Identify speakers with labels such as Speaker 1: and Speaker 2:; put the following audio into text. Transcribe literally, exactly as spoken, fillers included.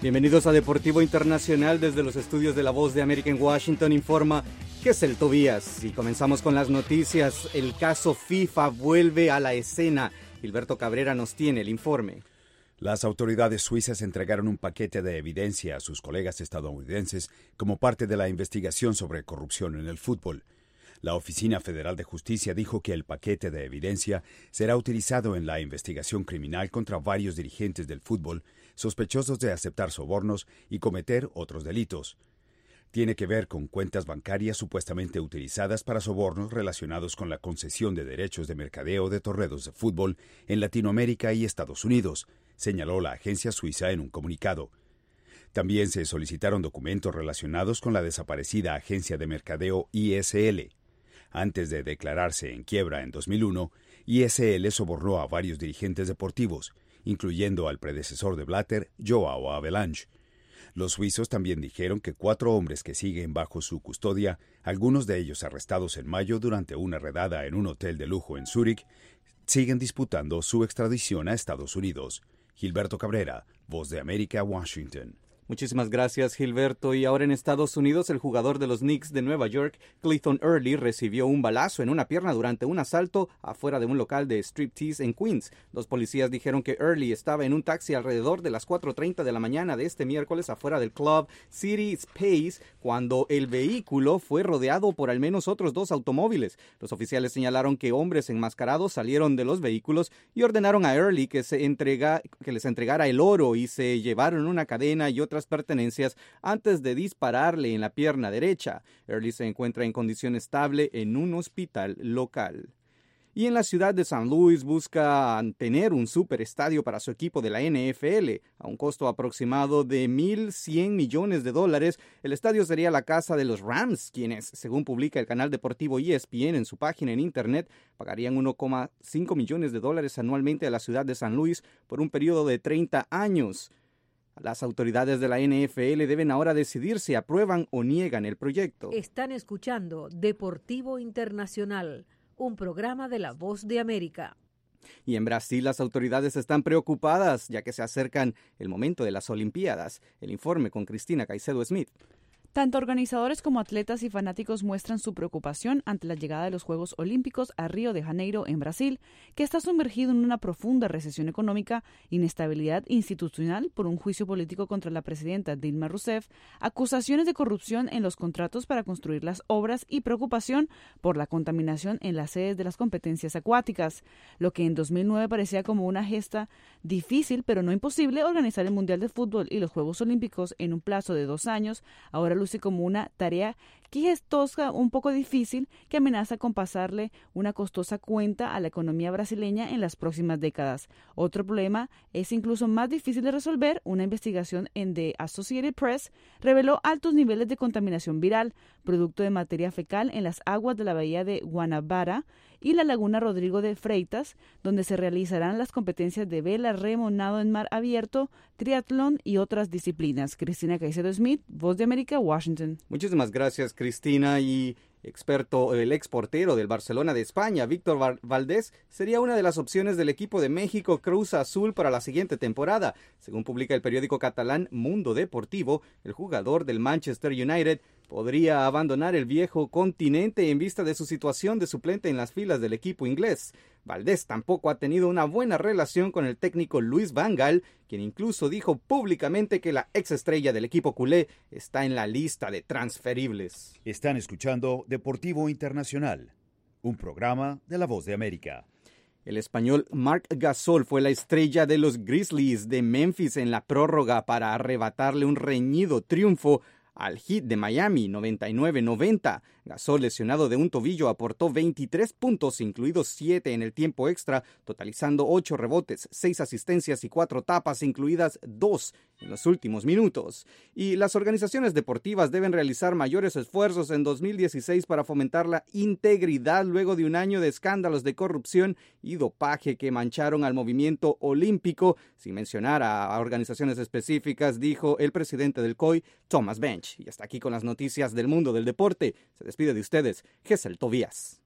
Speaker 1: Bienvenidos a Deportivo Internacional desde los estudios de La Voz de América en Washington. Informa Gesell Tobías. Y comenzamos con las noticias. El caso FIFA vuelve a la escena. Gilberto Cabrera nos tiene el informe.
Speaker 2: Las autoridades suizas entregaron un paquete de evidencia a sus colegas estadounidenses como parte de la investigación sobre corrupción en el fútbol. La Oficina Federal de Justicia dijo que el paquete de evidencia será utilizado en la investigación criminal contra varios dirigentes del fútbol sospechosos de aceptar sobornos y cometer otros delitos. Tiene que ver con cuentas bancarias supuestamente utilizadas para sobornos relacionados con la concesión de derechos de mercadeo de torneos de fútbol en Latinoamérica y Estados Unidos, señaló la agencia suiza en un comunicado. También se solicitaron documentos relacionados con la desaparecida agencia de mercadeo I S L. Antes de declararse en quiebra en dos mil uno, I S L sobornó a varios dirigentes deportivos, incluyendo al predecesor de Blatter, Joao Havelange. Los suizos también dijeron que cuatro hombres que siguen bajo su custodia, algunos de ellos arrestados en mayo durante una redada en un hotel de lujo en Zúrich, siguen disputando su extradición a Estados Unidos. Gilberto Cabrera, Voz de América, Washington.
Speaker 1: Muchísimas gracias, Gilberto. Y ahora en Estados Unidos, el jugador de los Knicks de Nueva York, Clayton Early, recibió un balazo en una pierna durante un asalto afuera de un local de striptease en Queens. Los policías dijeron que Early estaba en un taxi alrededor de las cuatro treinta de la mañana de este miércoles afuera del club City Space cuando el vehículo fue rodeado por al menos otros dos automóviles. Los oficiales señalaron que hombres enmascarados salieron de los vehículos y ordenaron a Early que, se entrega, que les entregara el oro y se llevaron una cadena y otra pertenencias antes de dispararle en la pierna derecha. Early se encuentra en condición estable en un hospital local. Y en la ciudad de San Luis busca tener un superestadio para su equipo de la N F L. A un costo aproximado de mil cien millones de dólares, el estadio sería la casa de los Rams, quienes, según publica el canal deportivo E S P N en su página en internet, pagarían uno coma cinco millones de dólares anualmente a la ciudad de San Luis por un periodo de treinta años. Las autoridades de la N F L deben ahora decidir si aprueban o niegan el proyecto.
Speaker 3: Están escuchando Deportivo Internacional, un programa de La Voz de América.
Speaker 1: Y en Brasil las autoridades están preocupadas ya que se acercan el momento de las Olimpiadas. El informe con Cristina Caicedo Smith.
Speaker 4: Tanto organizadores como atletas y fanáticos muestran su preocupación ante la llegada de los Juegos Olímpicos a Río de Janeiro, en Brasil, que está sumergido en una profunda recesión económica, inestabilidad institucional por un juicio político contra la presidenta Dilma Rousseff, acusaciones de corrupción en los contratos para construir las obras y preocupación por la contaminación en las sedes de las competencias acuáticas. Lo que en dos mil nueve parecía como una gesta difícil, pero no imposible, organizar el Mundial de Fútbol y los Juegos Olímpicos en un plazo de dos años, ahora luce como una tarea que es tosca, un poco difícil, que amenaza con pasarle una costosa cuenta a la economía brasileña en las próximas décadas. Otro problema es incluso más difícil de resolver. Una investigación en The Associated Press reveló altos niveles de contaminación viral, producto de materia fecal en las aguas de la bahía de Guanabara y la laguna Rodrigo de Freitas, donde se realizarán las competencias de vela, remo, nado en mar abierto, triatlón y otras disciplinas. Cristina Caicedo Smith, Voz de América, Washington.
Speaker 1: Muchísimas gracias, Cristina. Y experto, el exportero del Barcelona de España, Víctor Valdés, sería una de las opciones del equipo de México Cruz Azul para la siguiente temporada. Según publica el periódico catalán Mundo Deportivo, el jugador del Manchester United podría abandonar el viejo continente en vista de su situación de suplente en las filas del equipo inglés. Valdés tampoco ha tenido una buena relación con el técnico Luis Van Gaal, quien incluso dijo públicamente que la exestrella del equipo culé está en la lista de transferibles.
Speaker 2: Están escuchando Deportivo Internacional, un programa de La Voz de América.
Speaker 1: El español Marc Gasol fue la estrella de los Grizzlies de Memphis en la prórroga para arrebatarle un reñido triunfo al Heat de Miami, noventa y nueve noventa. Gasol, lesionado de un tobillo, aportó veintitrés puntos, incluidos siete en el tiempo extra, totalizando ocho rebotes, seis asistencias y cuatro tapas, incluidas dos en los últimos minutos. Y las organizaciones deportivas deben realizar mayores esfuerzos en dos mil dieciséis para fomentar la integridad luego de un año de escándalos de corrupción y dopaje que mancharon al movimiento olímpico, sin mencionar a organizaciones específicas, dijo el presidente del C O I, Thomas Bench. Y hasta aquí con las noticias del mundo del deporte. Se despide de ustedes, Gesell Tobías.